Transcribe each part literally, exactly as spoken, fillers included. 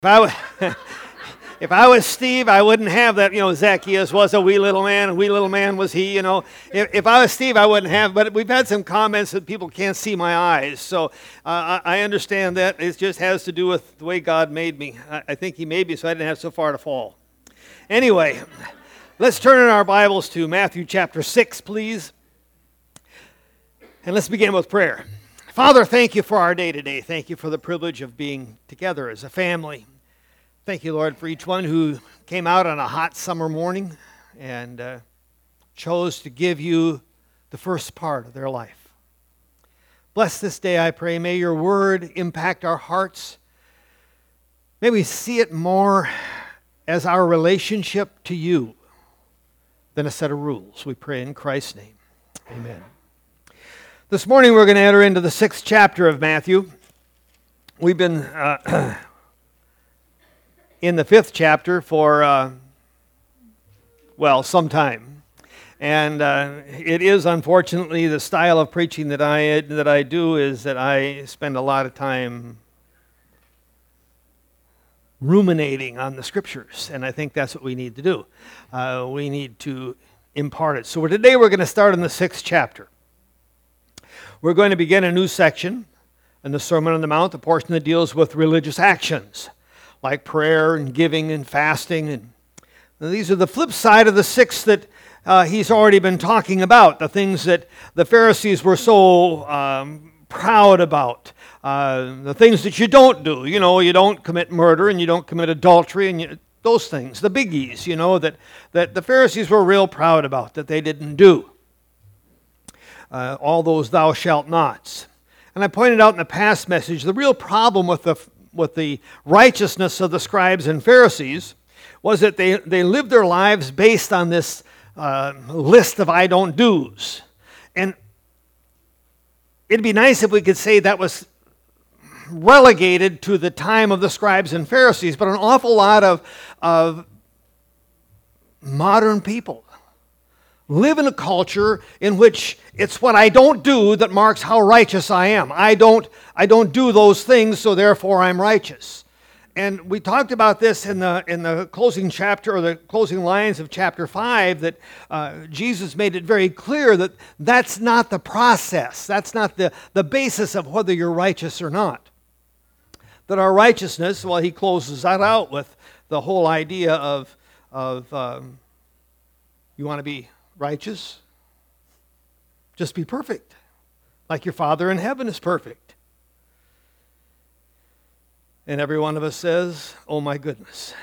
If I, w- if I was Steve, I wouldn't have that, you know, Zacchaeus was a wee little man, a wee little man was he, you know. If, if I was Steve, I wouldn't have, but we've had some comments that people can't see my eyes. So uh, I, I understand that. It just has to do with the way God made me. I, I think he made me so I didn't have so far to fall. Anyway, let's turn in our Bibles to Matthew chapter six, please. And let's begin with prayer. Father, thank you for our day today. Thank you for the privilege of being together as a family. Thank you, Lord, for each one who came out on a hot summer morning and uh, chose to give you the first part of their life. Bless this day, I pray. May your word impact our hearts. May we see it more as our relationship to you than a set of rules. We pray in Christ's name. Amen. This morning we're going to enter into the sixth chapter of Matthew. We've been uh, in the fifth chapter for, uh, well, some time. And uh, it is, unfortunately, the style of preaching that I, that I do is that I spend a lot of time ruminating on the Scriptures. And I think that's what we need to do. Uh, we need to impart it. So today we're going to start in the sixth chapter. We're going to begin a new section in the Sermon on the Mount, the portion that deals with religious actions, like prayer and giving and fasting. And these are the flip side of the six that uh, he's already been talking about, the things that the Pharisees were so um, proud about, uh, the things that you don't do. You know, you don't commit murder and you don't commit adultery and you, those things, the biggies, you know, that, that the Pharisees were real proud about, that they didn't do. Uh, all those thou shalt nots. And I pointed out in the past message, the real problem with the with the righteousness of the scribes and Pharisees was that they, they lived their lives based on this uh, list of I don't do's. And it'd be nice if we could say that was relegated to the time of the scribes and Pharisees, but an awful lot of, of modern people live in a culture in which it's what I don't do that marks how righteous I am. I don't, I don't do those things, so therefore I'm righteous. And we talked about this in the in the closing chapter, or the closing lines of chapter five, that uh, Jesus made it very clear that that's not the process. That's not the, the basis of whether you're righteous or not. That our righteousness, well, he closes that out with the whole idea of, of um, you want to be righteous? Just be perfect, like your Father in heaven is perfect. And every one of us says, oh my goodness.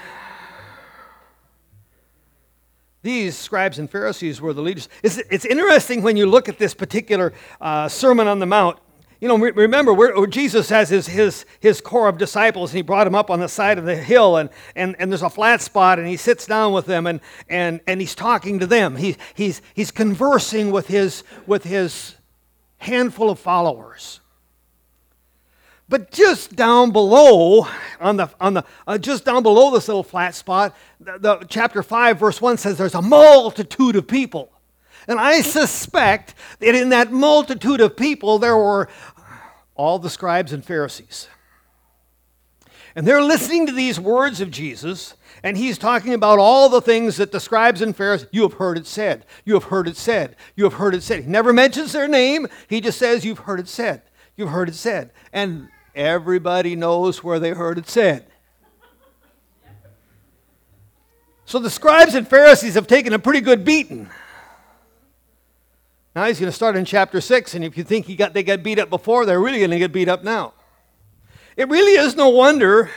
These scribes and Pharisees were the leaders. It's, it's interesting when you look at this particular uh, Sermon on the Mount. You know, re- remember, where, where Jesus has his, his, his core of disciples, and he brought them up on the side of the hill, and, and, and there's a flat spot, and he sits down with them, and, and, and he's talking to them. He, he's, he's conversing with his, with his handful of followers. But just down below, on the, on the, uh, just down below this little flat spot, the, the, chapter five, verse one says there's a multitude of people. And I suspect that in that multitude of people, there were all the scribes and Pharisees. And they're listening to these words of Jesus, and he's talking about all the things that the scribes and Pharisees, you have heard it said, you have heard it said, you have heard it said. He never mentions their name. He just says, you've heard it said, you've heard it said. And everybody knows where they heard it said. So the scribes and Pharisees have taken a pretty good beating. Now he's going to start in chapter six, and if you think he got they got beat up before, they're really going to get beat up now. It really is no wonder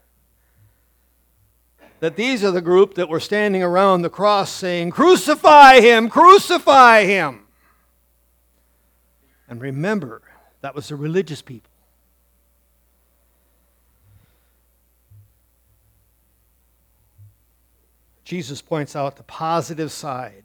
that these are the group that were standing around the cross saying, crucify him, crucify him. And remember, that was the religious people. Jesus points out the positive side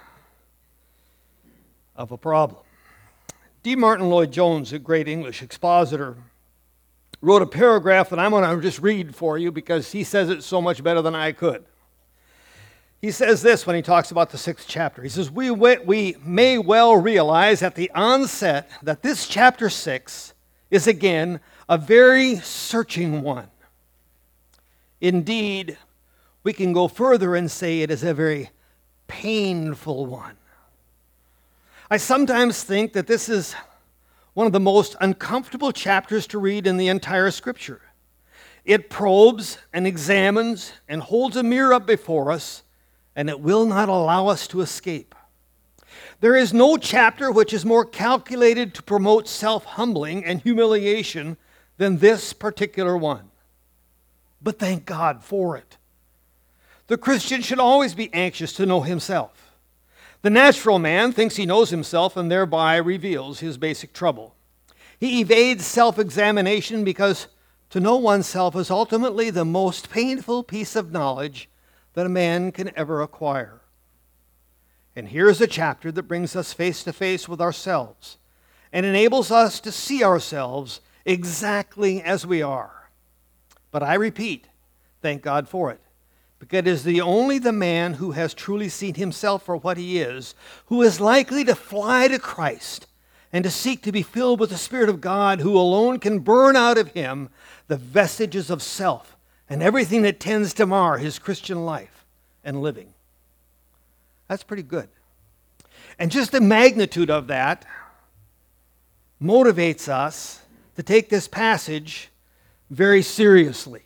of a problem. D. Martin Lloyd-Jones, a great English expositor, wrote a paragraph that I'm going to just read for you because he says it so much better than I could. He says this when he talks about the sixth chapter. He says, we, we may well realize at the onset that this chapter six is again a very searching one. Indeed, we can go further and say it is a very painful one. I sometimes think that this is one of the most uncomfortable chapters to read in the entire Scripture. It probes and examines and holds a mirror up before us, and it will not allow us to escape. There is no chapter which is more calculated to promote self-humbling and humiliation than this particular one. But thank God for it. The Christian should always be anxious to know himself. The natural man thinks he knows himself and thereby reveals his basic trouble. He evades self-examination because to know oneself is ultimately the most painful piece of knowledge that a man can ever acquire. And here's a chapter that brings us face to face with ourselves and enables us to see ourselves exactly as we are. But I repeat, thank God for it. Because it is the only the man who has truly seen himself for what he is, who is likely to fly to Christ and to seek to be filled with the Spirit of God, who alone can burn out of him the vestiges of self and everything that tends to mar his Christian life and living. That's pretty good. And just the magnitude of that motivates us to take this passage very seriously.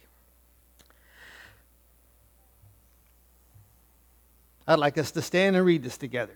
I'd like us to stand and read this together.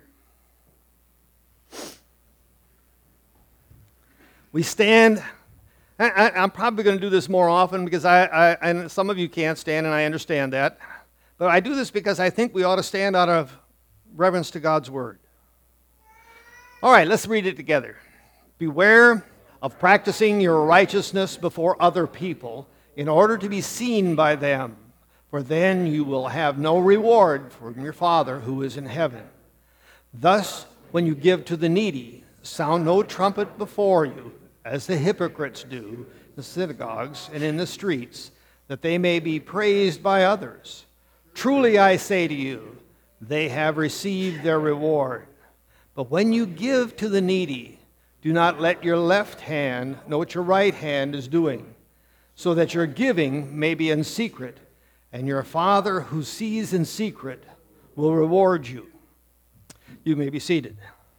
We stand. I, I, I'm probably going to do this more often because I, I, and some of you can't stand, and I understand that. But I do this because I think we ought to stand out of reverence to God's Word. All right, let's read it together. Beware of practicing your righteousness before other people in order to be seen by them, for then you will have no reward from your Father who is in heaven. Thus, when you give to the needy, sound no trumpet before you, as the hypocrites do in the synagogues and in the streets, that they may be praised by others. Truly I say to you, they have received their reward. But when you give to the needy, do not let your left hand know what your right hand is doing, so that your giving may be in secret, and your Father who sees in secret will reward you. You may be seated.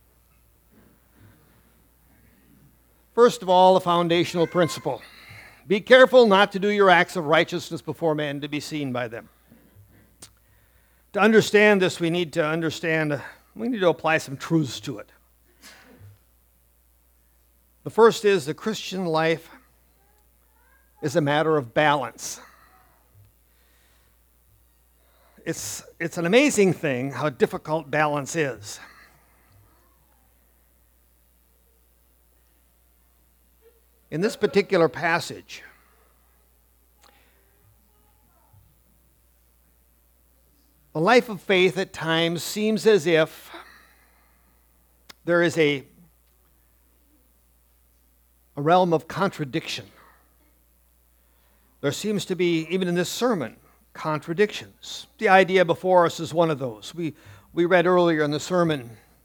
First of all, a foundational principle. Be careful not to do your acts of righteousness before men to be seen by them. To understand this, we need to understand, we need to apply some truths to it. The first is the Christian life is a matter of balance. It's, it's an amazing thing how difficult balance is. In this particular passage, the life of faith at times seems as if there is a, a realm of contradiction. There seems to be, even in this sermon, contradictions. The idea before us is one of those. We, we read earlier in the sermon,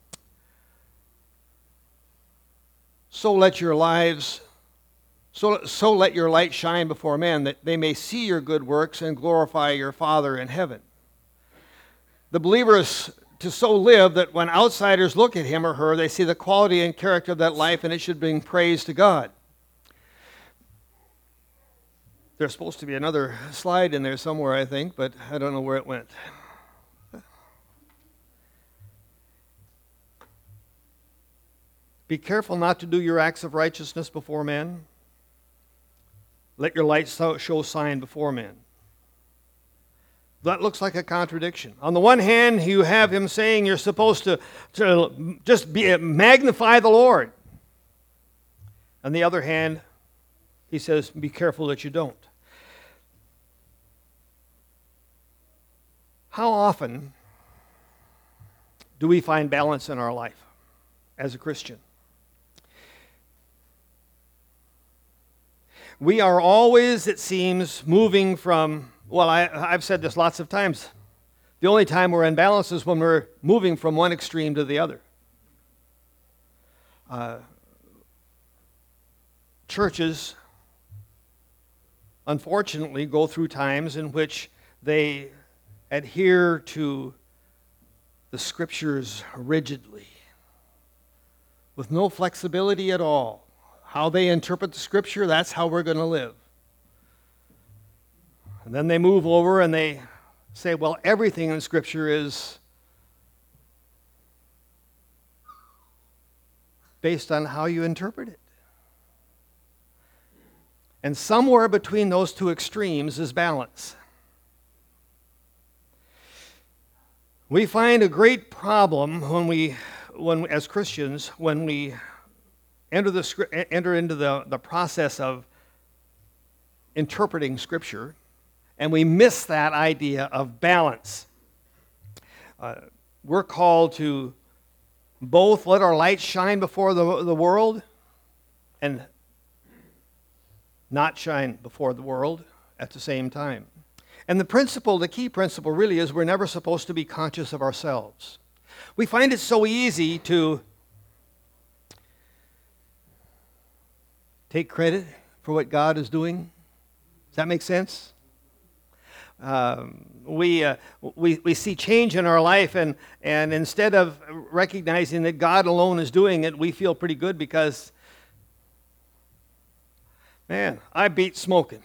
so let your lives, so, so let your light shine before men, that they may see your good works and glorify your Father in heaven. The believer is to so live that when outsiders look at him or her, they see the quality and character of that life, and it should bring praise to God. There's supposed to be another slide in there somewhere, I think, but I don't know where it went. Be careful not to do your acts of righteousness before men. Let your light show sign before men. That looks like a contradiction. On the one hand, you have him saying you're supposed to, to just be, magnify the Lord. On the other hand, he says, be careful that you don't. How often do we find balance in our life as a Christian? We are always, it seems, moving from, well, I, I've said this lots of times, the only time we're in balance is when we're moving from one extreme to the other. Uh, churches unfortunately, go through times in which they adhere to the Scriptures rigidly, with no flexibility at all. How they interpret the Scripture, that's how we're going to live. And then they move over and they say, well, everything in Scripture is based on how you interpret it. And somewhere between those two extremes is balance. We find a great problem when we, when as Christians, when we enter the enter into the, the process of interpreting Scripture, and we miss that idea of balance. Uh, we're called to both let our light shine before the, the world and not shine before the world at the same time. And the principle, the key principle really is we're never supposed to be conscious of ourselves. We find it so easy to take credit for what God is doing. Does that make sense? Um, we, uh, we, we see change in our life, and, and instead of recognizing that God alone is doing it, we feel pretty good because, man, I beat smoking.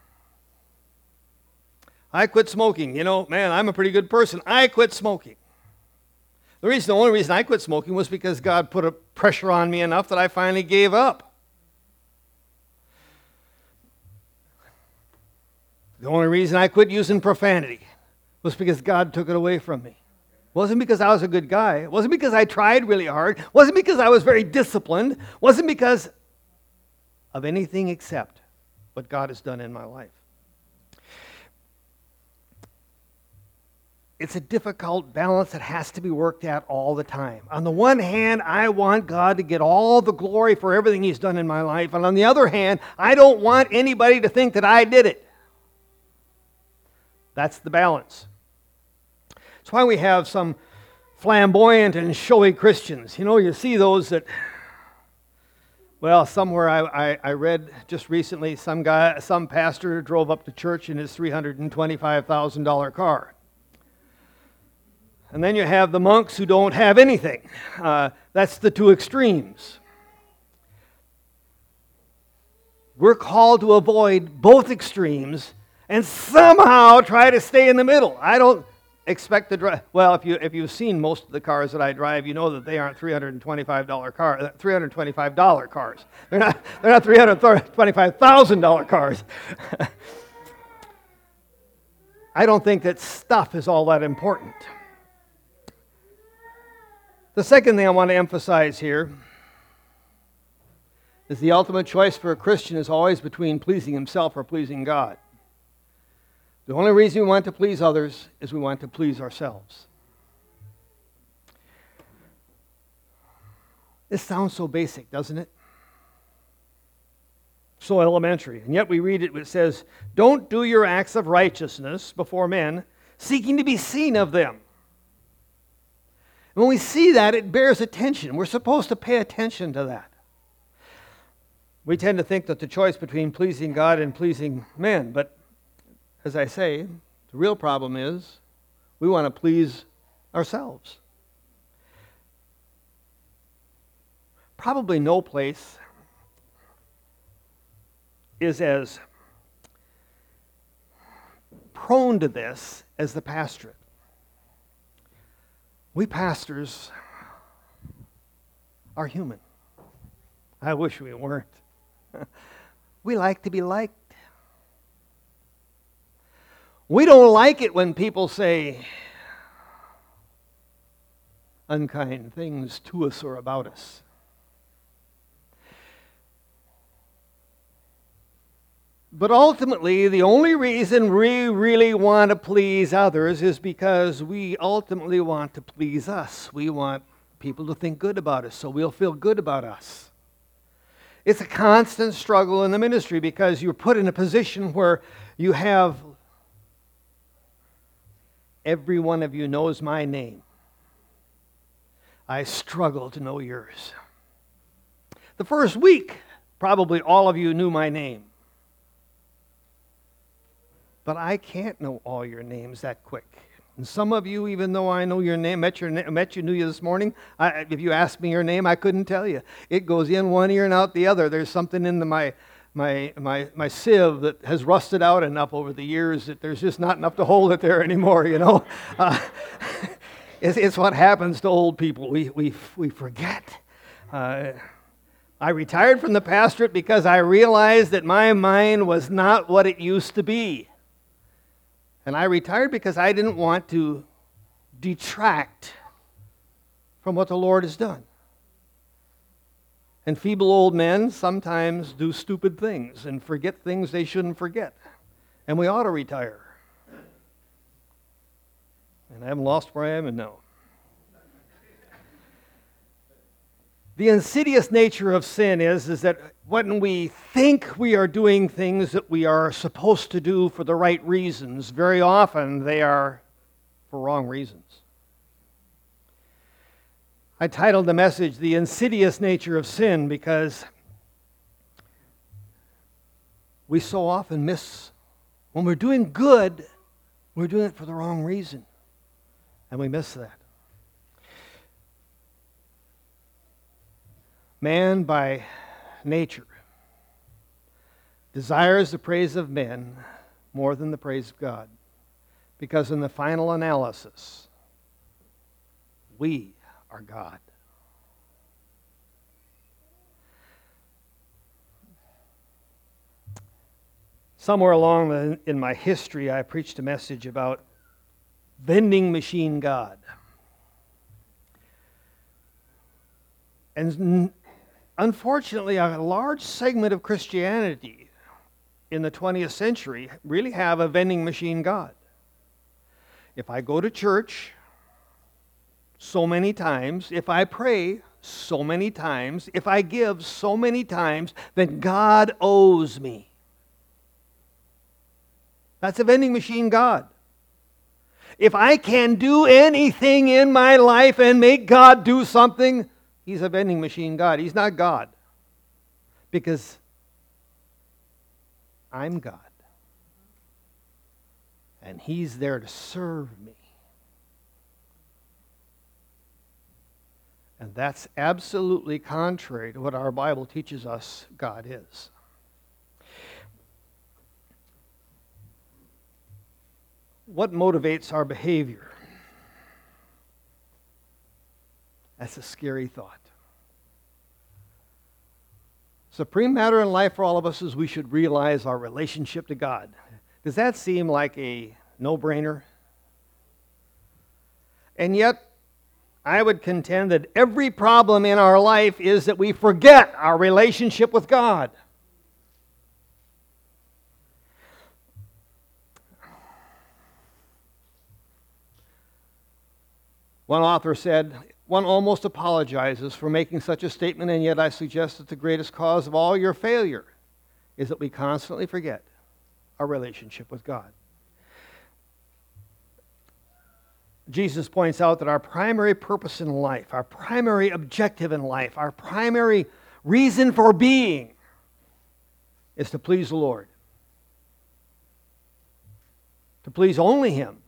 I quit smoking. You know, man, I'm a pretty good person. I quit smoking. The reason, the only reason I quit smoking was because God put a pressure on me enough that I finally gave up. The only reason I quit using profanity was because God took it away from me. It wasn't because I was a good guy. It wasn't because I tried really hard. It wasn't because I was very disciplined. It wasn't because of anything except what God has done in my life. It's a difficult balance that has to be worked at all the time. On the one hand, I want God to get all the glory for everything He's done in my life. And on the other hand, I don't want anybody to think that I did it. That's the balance. That's why we have some flamboyant and showy Christians. You know, you see those that, well, somewhere I, I, I read just recently, some guy, some pastor drove up to church in his three hundred twenty-five thousand dollars car. And then you have the monks who don't have anything. Uh, that's the two extremes. We're called to avoid both extremes and somehow try to stay in the middle. I don't expect to drive. Well, if you if you've seen most of the cars that I drive, you know that they aren't three hundred twenty-five dollars car, three hundred twenty-five dollars cars. They're not they're not three hundred twenty-five thousand dollars cars. I don't think that stuff is all that important. The second thing I want to emphasize here is the ultimate choice for a Christian is always between pleasing himself or pleasing God. The only reason we want to please others is we want to please ourselves. This sounds so basic, doesn't it? So elementary. And yet we read it, it says, don't do your acts of righteousness before men, seeking to be seen of them. When we see that, it bears attention. We're supposed to pay attention to that. We tend to think that the choice between pleasing God and pleasing men, but as I say, the real problem is we want to please ourselves. Probably no place is as prone to this as the pastorate. We pastors are human. I wish we weren't. We like to be liked. We don't like it when people say unkind things to us or about us. But ultimately, the only reason we really want to please others is because we ultimately want to please us. We want people to think good about us, so we'll feel good about us. It's a constant struggle in the ministry because you're put in a position where you have, every one of you knows my name. I struggle to know yours. The first week, probably all of you knew my name. But I can't know all your names that quick. And some of you, even though I know your name, met, your, met you, knew you this morning, I, if you asked me your name, I couldn't tell you. It goes in one ear and out the other. There's something in the, my, my, my, my sieve that has rusted out enough over the years that there's just not enough to hold it there anymore, you know. Uh, it's, it's what happens to old people. We, we, we forget. Uh, I retired from the pastorate because I realized that my mind was not what it used to be. And I retired because I didn't want to detract from what the Lord has done. And feeble old men sometimes do stupid things and forget things they shouldn't forget. And we ought to retire. And I haven't lost where I am, and no. The insidious nature of sin is, is that when we think we are doing things that we are supposed to do for the right reasons, very often they are for wrong reasons. I titled the message, The Insidious Nature of Sin, because we so often miss, when we're doing good, we're doing it for the wrong reason. And we miss that. Man, by nature, desires the praise of men more than the praise of God. Because in the final analysis, we are God. Somewhere along the, in my history, I preached a message about vending machine God. And unfortunately, a large segment of Christianity in the twentieth century really have a vending machine God. If I go to church so many times, if I pray so many times, if I give so many times, then God owes me. That's a vending machine God. If I can do anything in my life and make God do something, He's a vending machine God. He's not God. Because I'm God. And He's there to serve me. And that's absolutely contrary to what our Bible teaches us God is. What motivates our behavior? That's a scary thought. Supreme matter in life for all of us is we should realize our relationship to God. Does that seem like a no-brainer? And yet, I would contend that every problem in our life is that we forget our relationship with God. One author said, one almost apologizes for making such a statement, and yet I suggest that the greatest cause of all your failure is that we constantly forget our relationship with God. Jesus points out that our primary purpose in life, our primary objective in life, our primary reason for being is to please the Lord. To please only Him.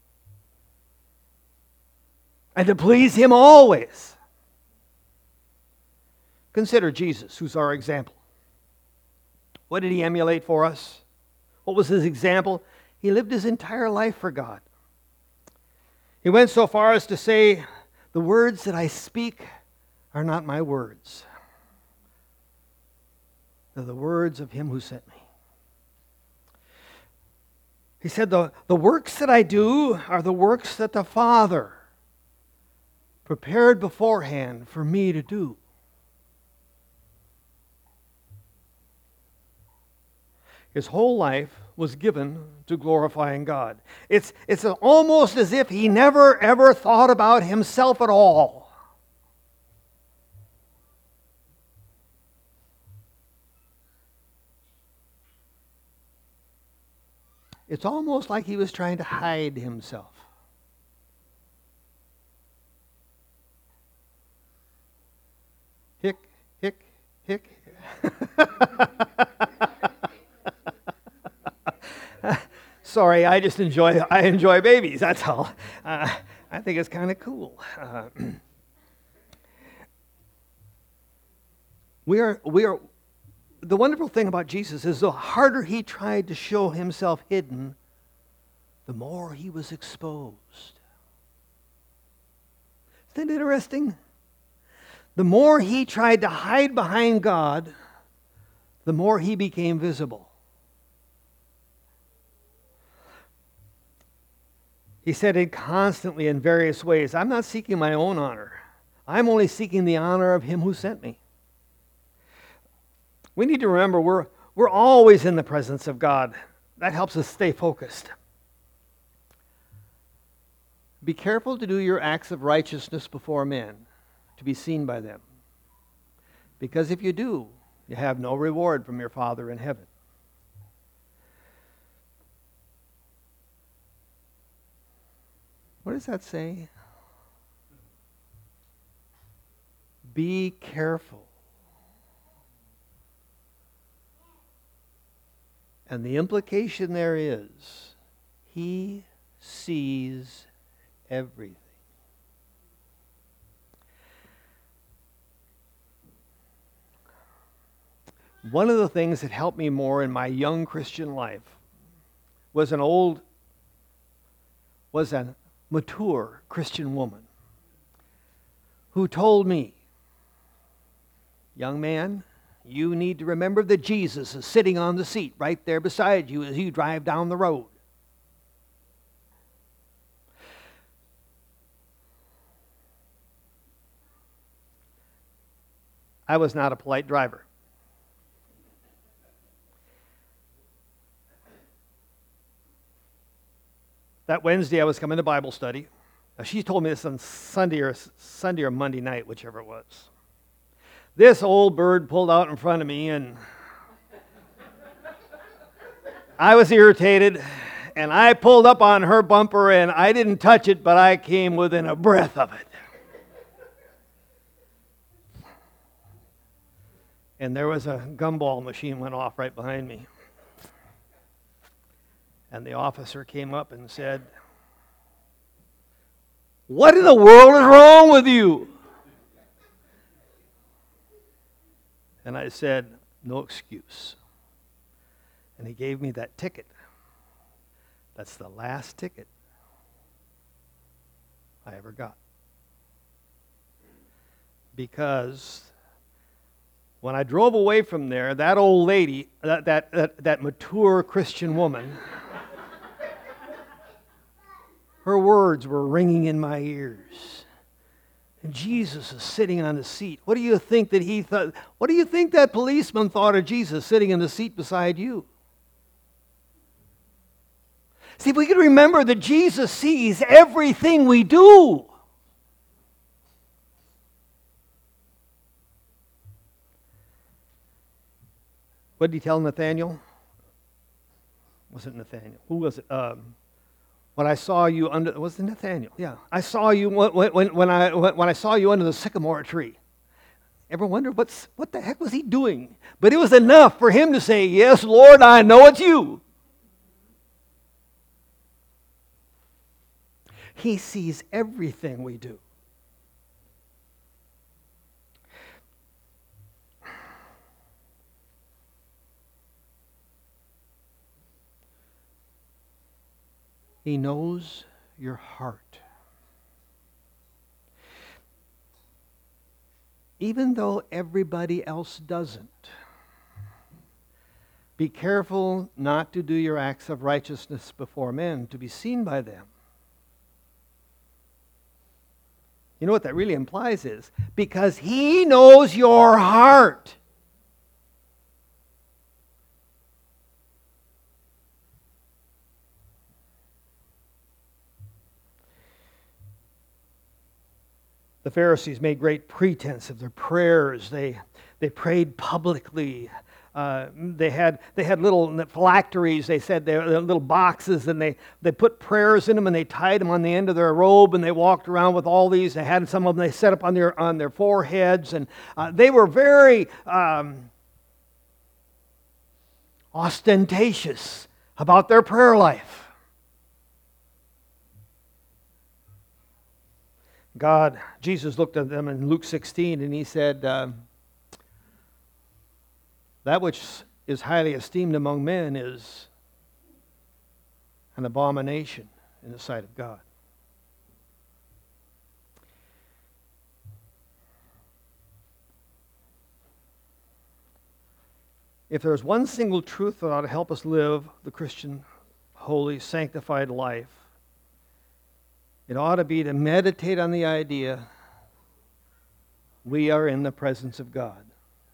And to please Him always. Consider Jesus, who's our example. What did He emulate for us? What was His example? He lived His entire life for God. He went so far as to say, the words that I speak are not my words. They're the words of Him who sent me. He said, the, the works that I do are the works that the Father prepared beforehand for me to do. His whole life was given to glorifying God. It's, it's almost as if He never ever thought about Himself at all. It's almost like He was trying to hide Himself. Hick, hick, hick. Sorry, I just enjoy I enjoy babies. That's all. Uh, I think it's kind of cool. Uh, we are we are. The wonderful thing about Jesus is the harder he tried to show himself hidden, the more he was exposed. Isn't that interesting? The more he tried to hide behind God, the more he became visible. He said it constantly in various ways. I'm not seeking my own honor. I'm only seeking the honor of him who sent me. We need to remember we're, we're always in the presence of God. That helps us stay focused. Be careful to do your acts of righteousness before men, to be seen by them. Because if you do, you have no reward from your Father in heaven. What does that say? Be careful. And the implication there is, he sees everything. One of the things that helped me more in my young Christian life was an old, was a mature Christian woman who told me, young man, you need to remember that Jesus is sitting on the seat right there beside you as you drive down the road. I was not a polite driver. That Wednesday I was coming to Bible study. Now, she told me this on Sunday or Sunday or Monday night, whichever it was. This old bird pulled out in front of me, and I was irritated, and I pulled up on her bumper, and I didn't touch it, but I came within a breath of it. And there was a gumball machine went off right behind me. And the officer came up and said, "What in the world is wrong with you?" And I said, "No excuse." And he gave me that ticket. That's the last ticket I ever got. Because when I drove away from there, that old lady, that, that, that, that mature Christian woman, her words were ringing in my ears. And Jesus is sitting on the seat. What do you think that he thought? What do you think that policeman thought of Jesus sitting in the seat beside you? See, if we can remember that Jesus sees everything we do. What did he tell Nathaniel? Was it Nathaniel? Who was it? Um, when I saw you under, was it Nathaniel? Yeah, I saw you when, when, when I when I saw you under the sycamore tree. Ever wonder what's what the heck was he doing? But it was enough for him to say, "Yes, Lord, I know it's you." He sees everything we do. He knows your heart. Even though everybody else doesn't. Be careful not to do your acts of righteousness before men to be seen by them. You know what that really implies is, because he knows your heart. The Pharisees made great pretense of their prayers. They, they prayed publicly. Uh, they had they had little phylacteries. They said they were little boxes, and they, they put prayers in them, and they tied them on the end of their robe, and they walked around with all these. They had some of them they set up on their on their foreheads, and uh, they were very um, ostentatious about their prayer life. God, Jesus looked at them in Luke sixteen and he said, uh, that which is highly esteemed among men is an abomination in the sight of God. If there's one single truth that ought to help us live the Christian, holy, sanctified life, it ought to be to meditate on the idea we are in the presence of God.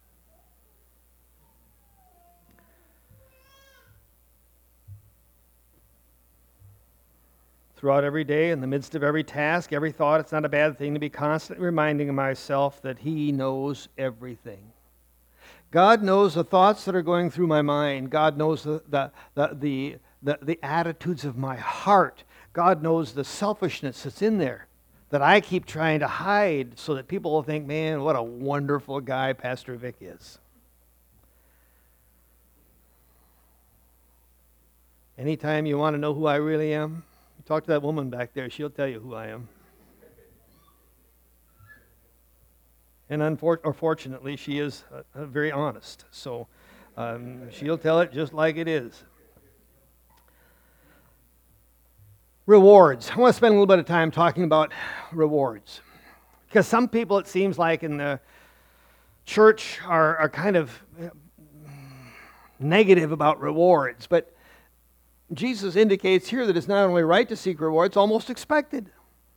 Throughout every day, in the midst of every task, every thought, it's not a bad thing to be constantly reminding myself that He knows everything. God knows the thoughts that are going through my mind. God knows the, the, the, the, the, the attitudes of my heart. God knows the selfishness that's in there that I keep trying to hide so that people will think, man, what a wonderful guy Pastor Vic is. Anytime you want to know who I really am, talk to that woman back there. She'll tell you who I am. And unfortunately, she is uh, uh, very honest. So um, she'll tell it just like it is. Rewards. I want to spend a little bit of time talking about rewards. Because some people, it seems like, in the church are, are kind of negative about rewards. But Jesus indicates here that it's not only right to seek rewards, it's almost expected.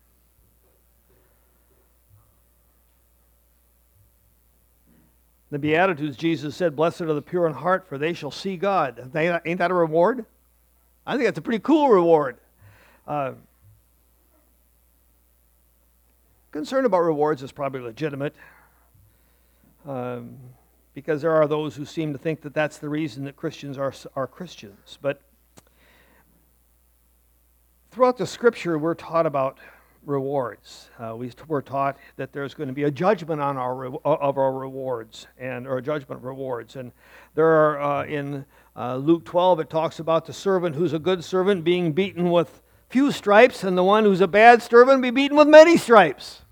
The Beatitudes, Jesus said, blessed are the pure in heart, for they shall see God. Ain't that a reward? I think that's a pretty cool reward. Uh, concern about rewards is probably legitimate, um, because there are those who seem to think that that's the reason that Christians are, are Christians. But throughout the Scripture, we're taught about rewards. Uh, we were taught that there's going to be a judgment on our re- of our rewards, and or a judgment of rewards. And there are uh, in uh, Luke twelve, it talks about the servant who's a good servant being beaten with few stripes, and the one who's a bad servant be beaten with many stripes.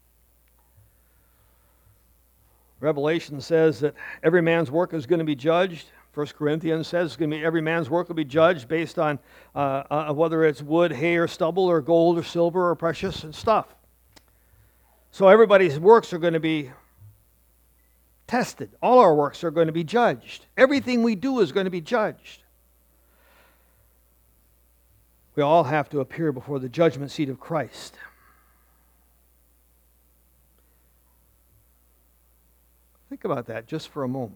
Revelation says that every man's work is going to be judged. First Corinthians says it's going to be every man's work will be judged based on uh, uh, whether it's wood, hay, or stubble, or gold, or silver, or precious stuff. So everybody's works are going to be tested. All our works are going to be judged. Everything we do is going to be judged. We all have to appear before the judgment seat of Christ. Think about that just for a moment.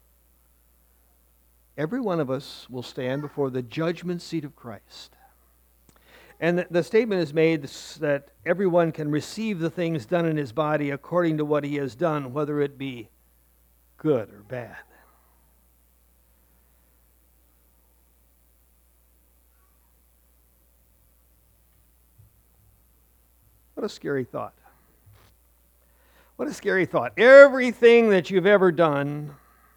Every one of us will stand before the judgment seat of Christ. And the, the statement is made that everyone can receive the things done in his body according to what he has done, whether it be good or bad. What a scary thought. What a scary thought. Everything that you've ever done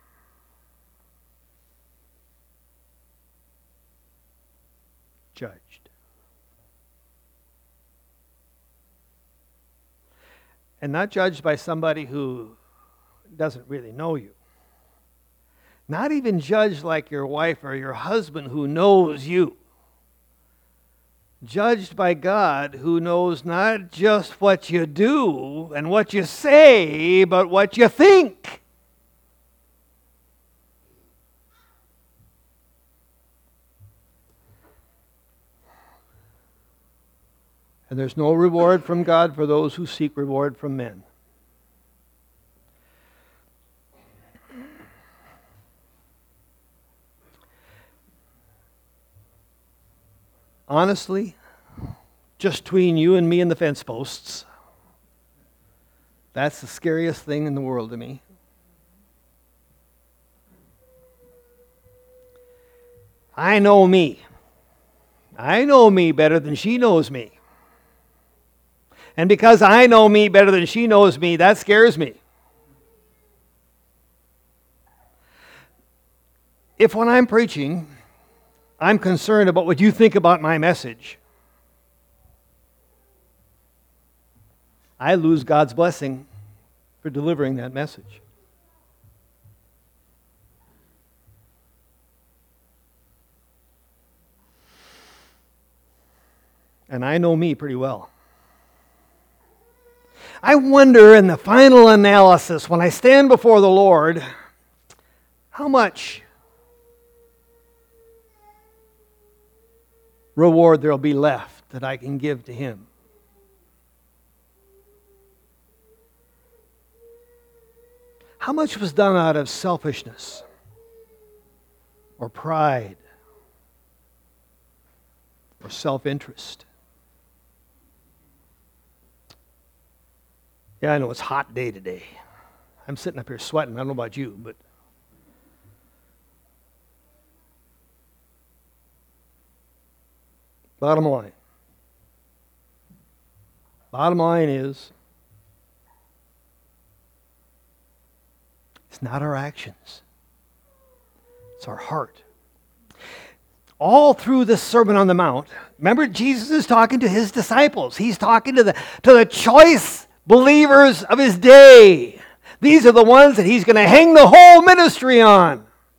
judged. And not judged by somebody who doesn't really know you. Not even judged like your wife or your husband who knows you. Judged by God who knows not just what you do and what you say, but what you think. And there's no reward from God for those who seek reward from men. Honestly, just between you and me and the fence posts, that's the scariest thing in the world to me. I know me. I know me better than she knows me. And because I know me better than she knows me, that scares me. If when I'm preaching, I'm concerned about what you think about my message, I lose God's blessing for delivering that message. And I know me pretty well. I wonder in the final analysis, when I stand before the Lord, how much reward there will be left that I can give to Him. How much was done out of selfishness or pride or self-interest? Yeah, I know it's a hot day today. I'm sitting up here sweating. I don't know about you, but bottom line. Bottom line is, it's not our actions. It's our heart. All through this Sermon on the Mount, remember Jesus is talking to His disciples. He's talking to the, to the choice believers of His day. These are the ones that He's going to hang the whole ministry on.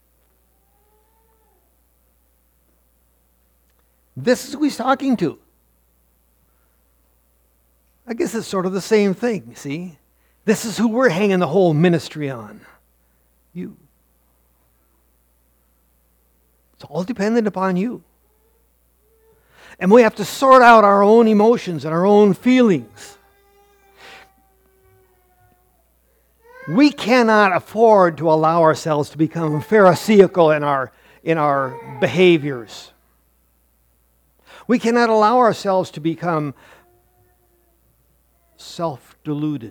This is who He's talking to. I guess it's sort of the same thing, see? This is who we're hanging the whole ministry on. You. It's all dependent upon you. And we have to sort out our own emotions and our own feelings. We cannot afford to allow ourselves to become pharisaical in our, in our behaviors. We cannot allow ourselves to become self-deluded.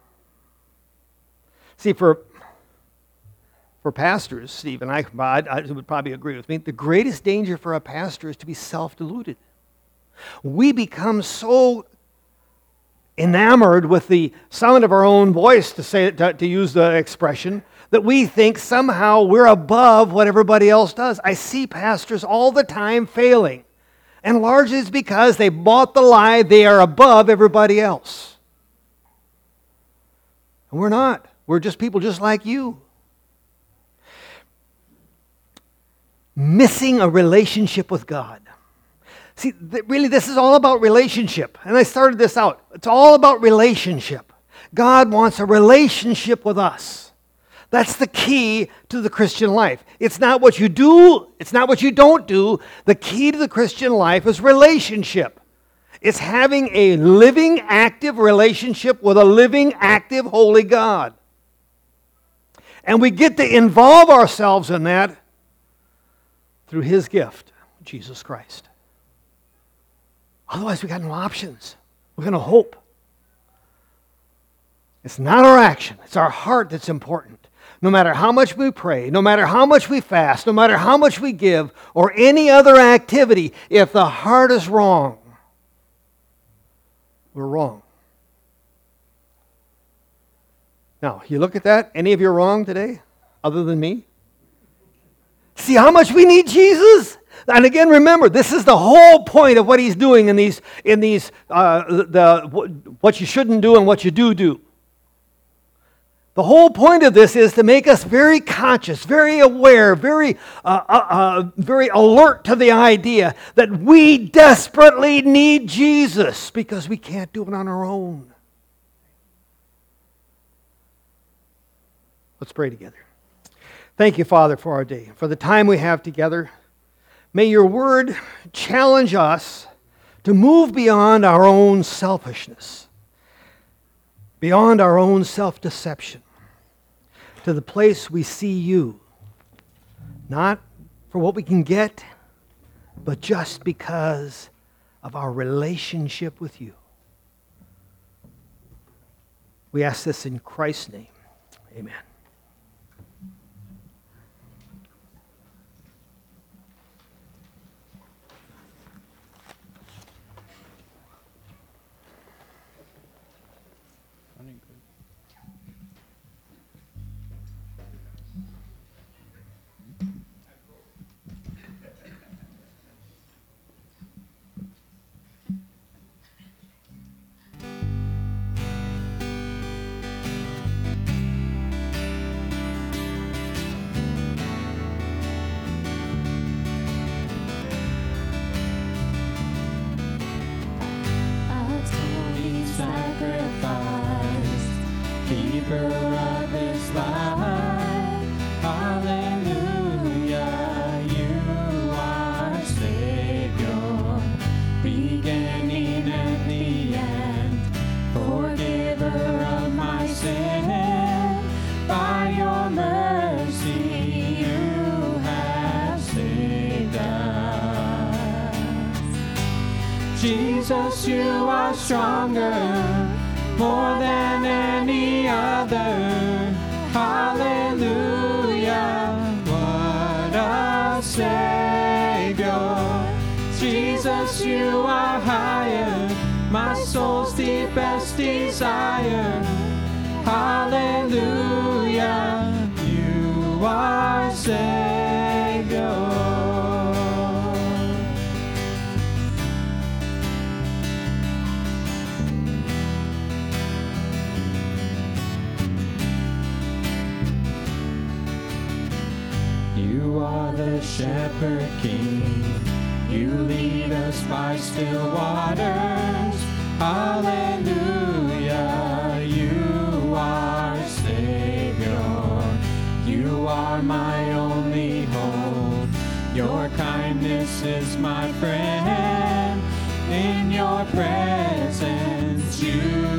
See, for, for pastors, Steve and I, I would probably agree with me, the greatest danger for a pastor is to be self-deluded. We become so enamored with the sound of our own voice, to say to, to use the expression, that we think somehow we're above what everybody else does. I see pastors all the time failing. And largely it's because they bought the lie they are above everybody else. And we're not. We're just people just like you. Missing a relationship with God. See, th- really, this is all about relationship. And I started this out. It's all about relationship. God wants a relationship with us. That's the key to the Christian life. It's not what you do. It's not what you don't do. The key to the Christian life is relationship. It's having a living, active relationship with a living, active, holy God. And we get to involve ourselves in that through His gift, Jesus Christ. Otherwise, we got no options. We're going to hope. It's not our action. It's our heart that's important. No matter how much we pray, no matter how much we fast, no matter how much we give, or any other activity, if the heart is wrong, we're wrong. Now, you look at that. Any of you wrong today, other than me? See how much we need Jesus? And again, remember, this is the whole point of what He's doing in these, in these, uh, the what you shouldn't do and what you do do. The whole point of this is to make us very conscious, very aware, very, uh, uh, uh, very alert to the idea that we desperately need Jesus because we can't do it on our own. Let's pray together. Thank you, Father, for our day, for the time we have together. May your word challenge us to move beyond our own selfishness, beyond our own self-deception, to the place we see you, not for what we can get, but just because of our relationship with you. We ask this in Christ's name. Amen. keeper of this life. Hallelujah, you are Savior, beginning and the end, forgiver of my sin. By your mercy you have saved us. Jesus, you are stronger, more than any other. Hallelujah, what a Savior. Jesus, you are higher, my soul's deepest desire. Hallelujah, you are Savior. You are the Shepherd King, you lead us by still waters. Hallelujah, you are Savior, you are my only hope. Your kindness is my friend, in your presence you